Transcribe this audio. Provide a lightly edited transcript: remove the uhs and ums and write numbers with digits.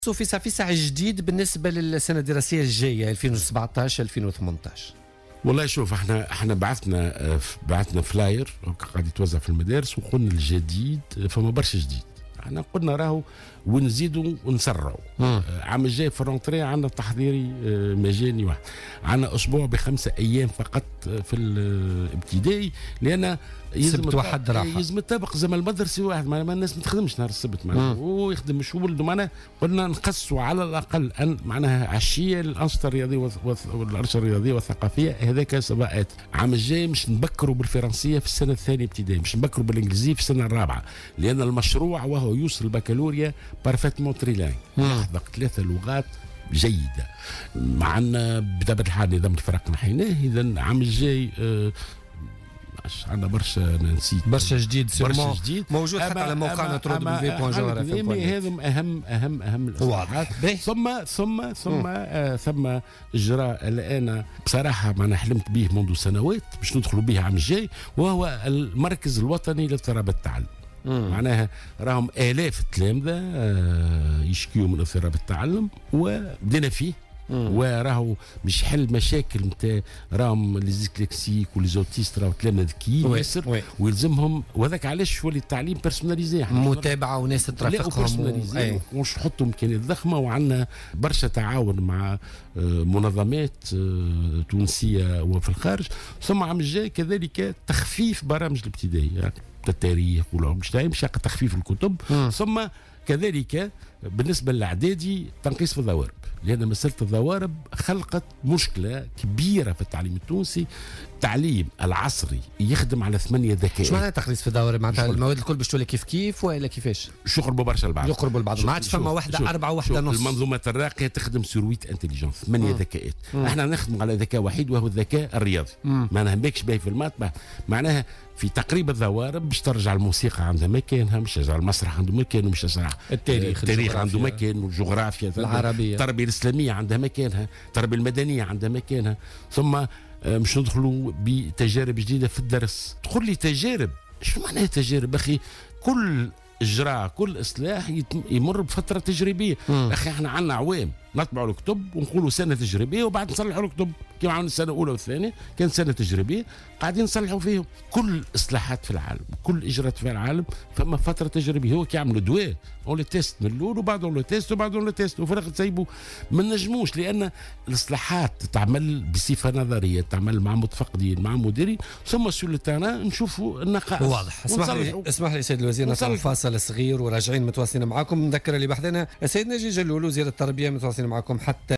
في فسع جديد بالنسبه للسنه الدراسيه الجايه 2017 2018. والله شوف احنا بعثنا فلاير قاعد يتوزع في المدارس وقلنا الجديد فما برشا جديد. احنا قلنا راهو ونزيدوا ونسرعوا. عام الجاي في الرونتري عندنا تحضيري مجاني واحد، عندنا اسبوع ب5 ايام فقط في الابتدائي، لان سبت واحد راحه يلزم يطبق زي ما المدرسي واحد، ما الناس ما تخدمش نهار السبت معناها ويخدم مش ولده معناها. قلنا نقصوا على الاقل ان معناها عشيه الانشطه الرياضيه والانشطه الرياضيه والثقافيه. هذاك سبقات عام الجاي مش نبكروا بالفرنسيه في السنه الثانيه ابتدائي، مش نبكروا بالانجليزيه في السنه الرابعه، لان المشروع وهو يوصل البكالوريا بارفيتمون تريلانج، يحذق 3 لغات جيده. معنا بطبيعه الحال نظام الفرق نحيناه، اذا عام الجاي عندنا برشا نسيت برشا جديد موجود حتى على موقعنا www.jawhara.fm. هذم اهم الاصلاحات. ثم اجراء الان بصراحه ما حلمت به منذ سنوات باش ندخلوا به عام الجاي، وهو المركز الوطني لاضطراب التعلم. معناها راهم آلاف التلامذة يشكيوا من اضطراب التعلم وبدينا فيه، وراهو مش حل مشاكل نتاع راهم ليزيكليكسيك وليزوتيست، راهو تلامذة ذكيين ياسر ويلزمهم، وهذاك علاش ولي التعليم بيرسوناليزي، متابعة وناس ترافقهم ومش نحطوا إمكانيات ضخمة، وعندنا برشا تعاون مع منظمات تونسية وفي الخارج. ثم عام الجاي كذلك تخفيف برامج الابتدائية التاريخ والعلوم الاجتماعية مش تخفيف الكتب. ثم كذلك بالنسبة للإعدادي تنقيص في الضوارب، لأن مسألة الضوارب خلقت مشكلة كبيرة في التعليم التونسي. التعليم العصري يخدم على 8 ذكاء. شو معناتها تقليص في الضوارب؟ معناتها المواد الكل باش تولي كيف ولا كيفاش؟ شو يقربوا برشا البعض، يقربوا البعض، ما عادش فما واحدة 4 وواحدة نص. المنظومات الراقية تخدم سرويت انتليجنس 8 ذكاءات. احنا نخدم على ذكاء وحيد وهو الذكاء الرياضي. ما نهمكش به في المات، معناها في تقريب الضوارب باش ترجع الموسيقى عندها مكانها، مش ترجع المسرح عنده مكان، ومش ترجع التاريخ عنده مكان، والجغرافيا العربية، التربية الإسلامية عندها مكانها، التربية المدنية عندها مكانها. ثم مش ندخلوا بتجارب جديدة في الدرس. تقول لي تجارب، شو معناها تجارب أخي؟ كل إجراء كل إصلاح يمر بفترة تجريبية. أخي احنا عندنا عوام نطبعوا الكتب ونقولوا سنة تجريبية وبعد نصلحوا الكتب كما عملنا السنة الأولى والثانية، كان سنة تجريبية قاعدين نصلحوا فيهم. كل إصلاحات في العالم، كل إجراءات في العالم فما فترة تجريبية. هو كي يعملوا دواء اون لو تيست من الاول وبعد اون لو تيست وبعد اون لو تيست، وفي الاخر تسيبوا. ما نجموش، لان الاصلاحات تعمل بصفه نظريه، تعمل مع متفقدين مع مديرين، ثم سور التيران نشوفوا النقائص. واضح. اسمح لي سيد الوزير نطلع فاصل صغير وراجعين متواصلين معكم. نذكر اللي بحثنا السيد ناجي جلول وزير التربيه متواصلين معكم حتى